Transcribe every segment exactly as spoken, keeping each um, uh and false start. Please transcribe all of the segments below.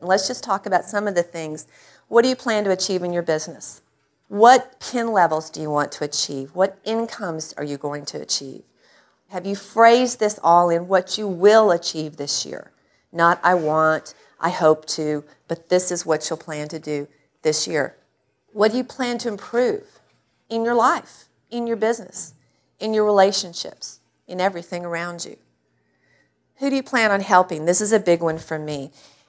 And let's just talk about some of the things. What do you plan to achieve in your business? What pin levels do you want to achieve? What incomes are you going to achieve? Have you phrased this all in what you will achieve this year? Not I want, I hope to, but this is what you'll plan to do this year. What do you plan to improve in your life, in your business, in your relationships, in everything around you? Who do you plan on helping? This is a big one for me.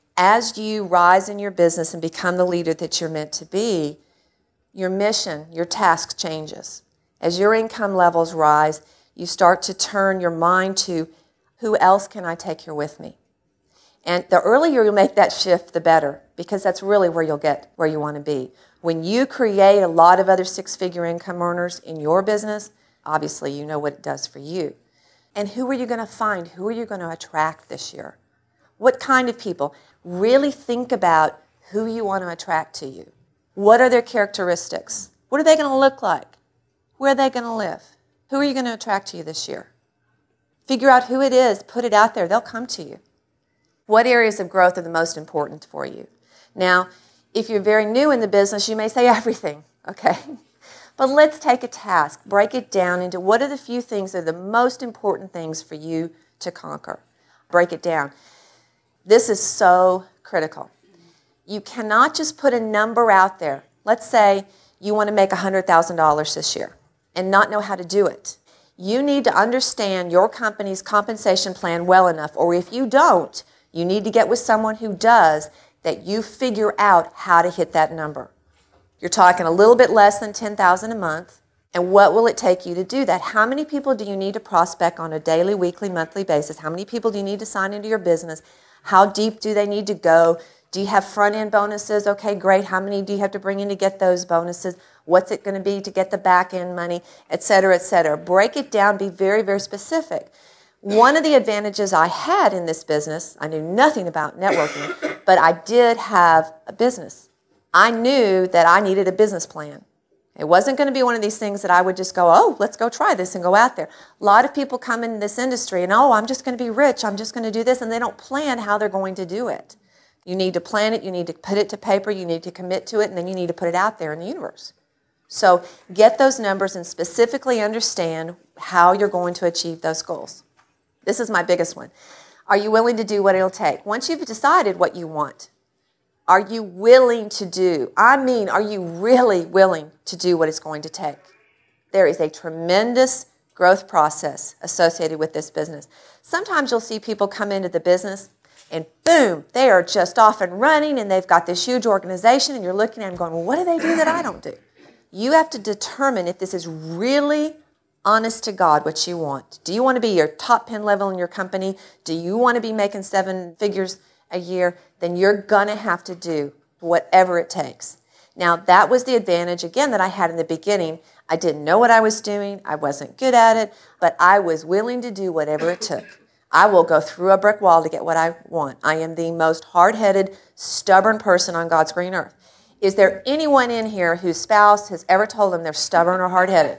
As you rise in your business and become the leader that you're meant to be, your mission, your task changes. As your income levels rise, you start to turn your mind to, who else can I take here with me? And the earlier you make that shift, the better, because that's really where you'll get where you want to be. When you create a lot of other six-figure income earners in your business, obviously you know what it does for you. And who are you going to find? Who are you going to attract this year? What kind of people? Really think about who you want to attract to you. What are their characteristics? What are they going to look like? Where are they going to live? Who are you going to attract to you this year? Figure out who it is. Put it out there. They'll come to you. What areas of growth are the most important for you? Now, if you're very new in the business, you may say everything, okay? But let's take a task, break it down into what are the few things that are the most important things for you to conquer. Break it down. This is so critical. You cannot just put a number out there. Let's say you want to make one hundred thousand dollars this year and not know how to do it. You need to understand your company's compensation plan well enough, or if you don't, you need to get with someone who does, that you figure out how to hit that number. You're talking a little bit less than ten thousand dollars a month, and what will it take you to do that? How many people do you need to prospect on a daily, weekly, monthly basis? How many people do you need to sign into your business? How deep do they need to go? Do you have front-end bonuses? Okay, great. How many do you have to bring in to get those bonuses? What's it going to be to get the back-end money, et cetera, et cetera? Break it down. Be very, very specific. One of the advantages I had in this business, I knew nothing about networking, but I did have a business. I knew that I needed a business plan. It wasn't going to be one of these things that I would just go, oh, let's go try this and go out there. A lot of people come into this industry and, oh, I'm just going to be rich. I'm just going to do this. And they don't plan how they're going to do it. You need to plan it. You need to put it to paper. You need to commit to it. And then you need to put it out there in the universe. So get those numbers and specifically understand how you're going to achieve those goals. This is my biggest one. Are you willing to do what it'll take? Once you've decided what you want, are you willing to do? I mean, are you really willing to do what it's going to take? There is a tremendous growth process associated with this business. Sometimes you'll see people come into the business and boom, they are just off and running and they've got this huge organization and you're looking at them going, well, what do they do that I don't do? You have to determine if this is really honest to God what you want. Do you want to be your top pen level in your company? Do you want to be making seven figures a year? Then you're going to have to do whatever it takes. Now, that was the advantage, again, that I had in the beginning. I didn't know what I was doing. I wasn't good at it, but I was willing to do whatever it took. I will go through a brick wall to get what I want. I am the most hard-headed, stubborn person on God's green earth. Is there anyone in here whose spouse has ever told them they're stubborn or hard-headed?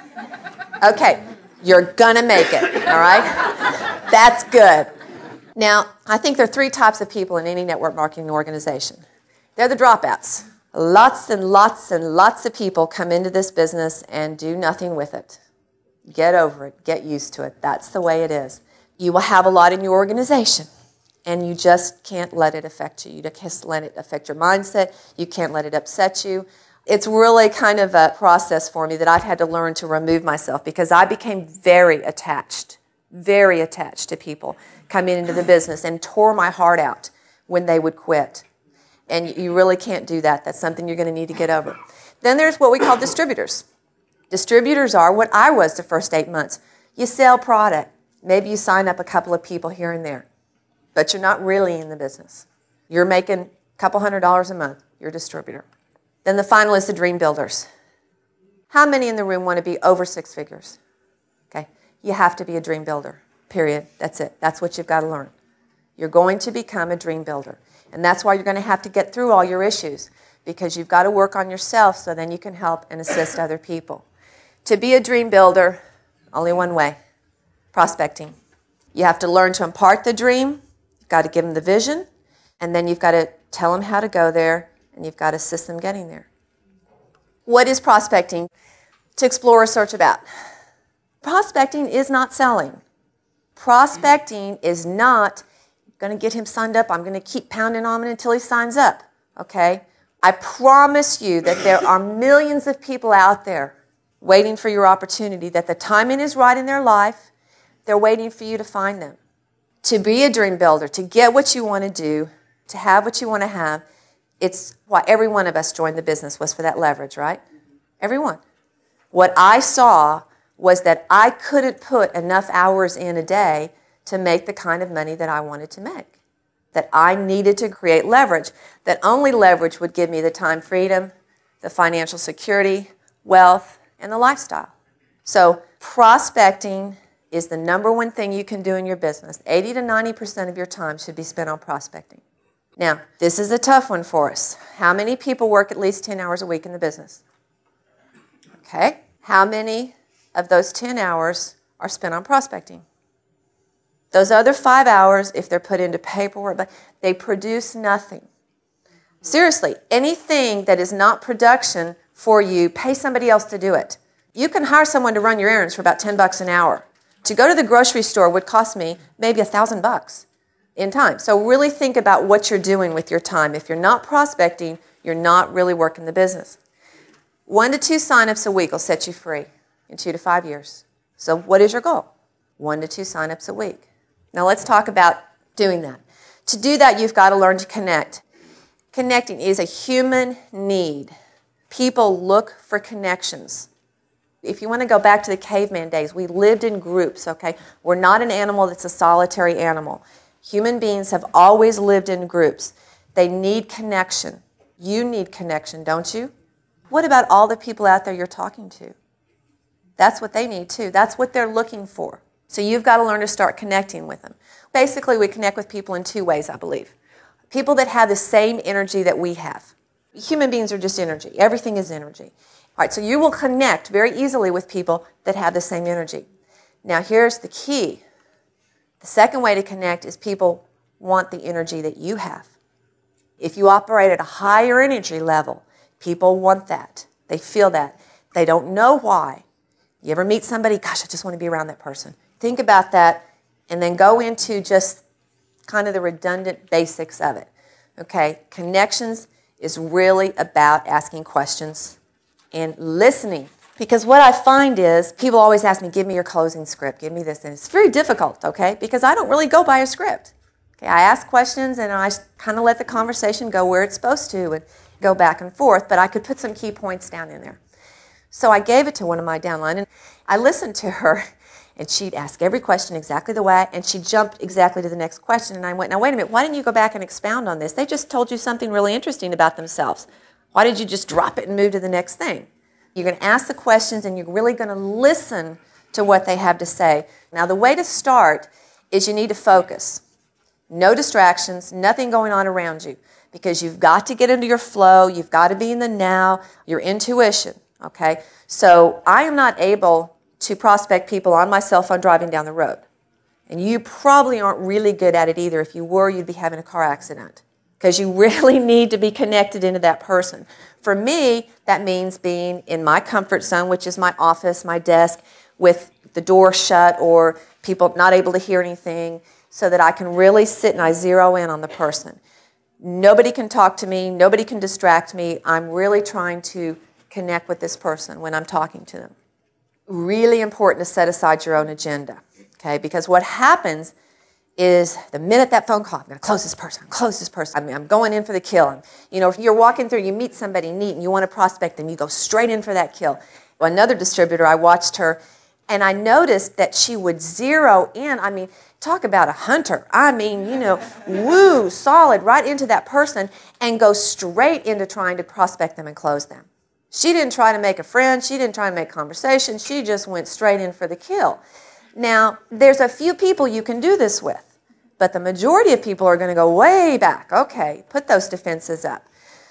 Okay, you're going to make it, all right? That's good. Now, I think there are three types of people in any network marketing organization. They're the dropouts. Lots and lots and lots of people come into this business and do nothing with it. Get over it. Get used to it. That's the way it is. You will have a lot in your organization, and you just can't let it affect you. You can't let it affect your mindset. You can't let it upset you. It's really kind of a process for me that I've had to learn to remove myself because I became very attached, very attached to people coming into the business and tore my heart out when they would quit. And you really can't do that. That's something you're going to need to get over. Then there's what we call distributors. Distributors are what I was the first eight months. You sell product. Maybe you sign up a couple of people here and there, but you're not really in the business. You're making a couple hundred dollars a month. You're a distributor. Then the final is the dream builders. How many in the room want to be over six figures? Okay, you have to be a dream builder, period. That's it. That's what you've got to learn. You're going to become a dream builder. And that's why you're going to have to get through all your issues, because you've got to work on yourself so then you can help and assist other people. To be a dream builder, only one way, prospecting. You have to learn to impart the dream. You've got to give them the vision. And then you've got to tell them how to go there, and you've got to assist them getting there. What is prospecting? To explore or search about. Prospecting is not selling. Prospecting is not going to get him signed up. I'm going to keep pounding on him until he signs up. Okay? I promise you that there are millions of people out there waiting for your opportunity, that the timing is right in their life. They're waiting for you to find them. To be a dream builder, to get what you want to do, to have what you want to have, it's why every one of us joined the business was for that leverage, right? Everyone. What I saw was that I couldn't put enough hours in a day to make the kind of money that I wanted to make. That I needed to create leverage. That only leverage would give me the time freedom, the financial security, wealth, and the lifestyle. So prospecting is the number one thing you can do in your business. eighty to ninety percent of your time should be spent on prospecting. Now, this is a tough one for us. How many people work at least ten hours a week in the business? Okay. How many of those ten hours are spent on prospecting? Those other five hours, if they're put into paperwork, but they produce nothing. Seriously, anything that is not production for you, pay somebody else to do it. You can hire someone to run your errands for about ten bucks an hour. To go to the grocery store would cost me maybe a thousand bucks in time. So really think about what you're doing with your time. If you're not prospecting, you're not really working the business. One to two signups a week will set you free in two to five years. So what is your goal? One to two signups a week. Now let's talk about doing that. To do that, you've got to learn to connect. Connecting is a human need. People look for connections. If you want to go back to the caveman days, we lived in groups, okay? We're not an animal that's a solitary animal. Human beings have always lived in groups. They need connection. You need connection, don't you? What about all the people out there you're talking to? That's what they need too. That's what they're looking for. So you've got to learn to start connecting with them. Basically, we connect with people in two ways, I believe. People that have the same energy that we have. Human beings are just energy. Everything is energy. All right, so you will connect very easily with people that have the same energy. Now, here's the key. The second way to connect is people want the energy that you have. If you operate at a higher energy level, people want that. They feel that. They don't know why. You ever meet somebody, gosh, I just want to be around that person. Think about that and then go into just kind of the redundant basics of it. Okay, connections is really about asking questions and listening. Because what I find is people always ask me, give me your closing script, give me this. And it's very difficult, okay, because I don't really go by a script. Okay, I ask questions and I kind of let the conversation go where it's supposed to and go back and forth, but I could put some key points down in there. So I gave it to one of my downline, and I listened to her, and she'd ask every question exactly the way, and she jumped exactly to the next question, and I went, now wait a minute, why didn't you go back and expound on this? They just told you something really interesting about themselves. Why did you just drop it and move to the next thing? You're going to ask the questions, and you're really going to listen to what they have to say. Now, the way to start is you need to focus. No distractions, nothing going on around you, because you've got to get into your flow, you've got to be in the now, your intuition. Okay, so I am not able to prospect people on my cell phone driving down the road. And you probably aren't really good at it either. If you were, you'd be having a car accident because you really need to be connected into that person. For me, that means being in my comfort zone, which is my office, my desk, with the door shut or people not able to hear anything, so that I can really sit and I zero in on the person. Nobody can talk to me. Nobody can distract me. I'm really trying to connect with this person when I'm talking to them. Really important to set aside your own agenda, okay? Because what happens is the minute that phone call, I'm going to close this person, I'm close this person. I mean, I'm going in for the kill. And, you know, if you're walking through, you meet somebody neat and you want to prospect them, you go straight in for that kill. Another distributor, I watched her, and I noticed that she would zero in. I mean, talk about a hunter. I mean, you know, woo, solid, right into that person and go straight into trying to prospect them and close them. She didn't try to make a friend. She didn't try to make conversation. She just went straight in for the kill. Now, there's a few people you can do this with, but the majority of people are going to go way back. Okay, put those defenses up.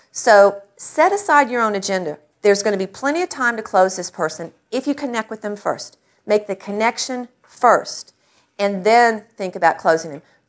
So set aside your own agenda. There's going to be plenty of time to close this person if you connect with them first. Make the connection first, and then think about closing them.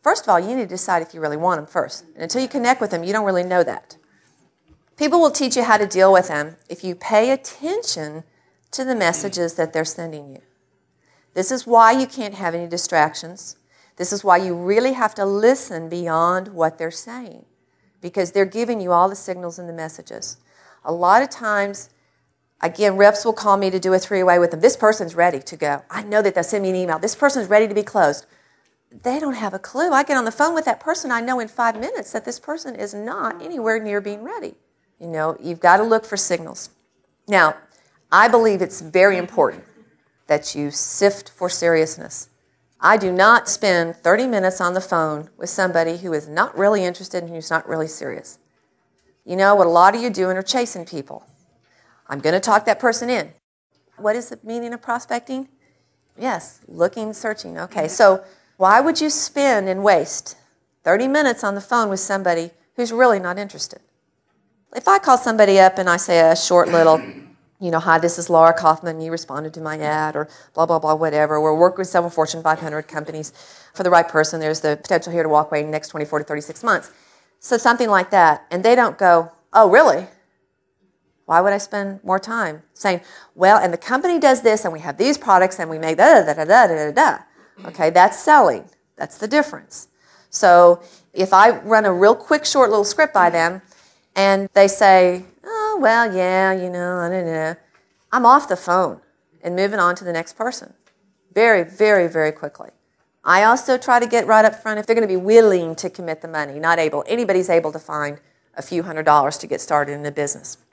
First of all, you need to decide if you really want them first. And until you connect with them, you don't really know that. People will teach you how to deal with them if you pay attention to the messages that they're sending you. This is why you can't have any distractions. This is why you really have to listen beyond what they're saying, because they're giving you all the signals and the messages. A lot of times, again, reps will call me to do a three-way with them. This person's ready to go. I know that they'll send me an email. This person's ready to be closed. They don't have a clue. I get on the phone with that person. I know in five minutes that this person is not anywhere near being ready. You know, you've got to look for signals. Now, I believe it's very important that you sift for seriousness. I do not spend thirty minutes on the phone with somebody who is not really interested and who's not really serious. You know, what a lot of you are doing are chasing people. I'm going to talk that person in. What is the meaning of prospecting? Yes, looking, searching. Okay, so why would you spend and waste thirty minutes on the phone with somebody who's really not interested? If I call somebody up and I say a short little, you know, hi, this is Laura Kaufman, you responded to my ad, or blah, blah, blah, whatever. We're working with several Fortune five hundred companies. For the right person, there's the potential here to walk away in the next twenty-four to thirty-six months. So something like that. And they don't go, oh, really? Why would I spend more time saying, well, and the company does this, and we have these products, and we make da da da da da da da. Okay, that's selling. That's the difference. So if I run a real quick, short little script by them, and they say, oh, well, yeah, you know, I don't know, I'm off the phone and moving on to the next person. Very, very, very quickly. I also try to get right up front if they're going to be willing to commit the money, not able. Anybody's able to find a few hundred dollars to get started in the business.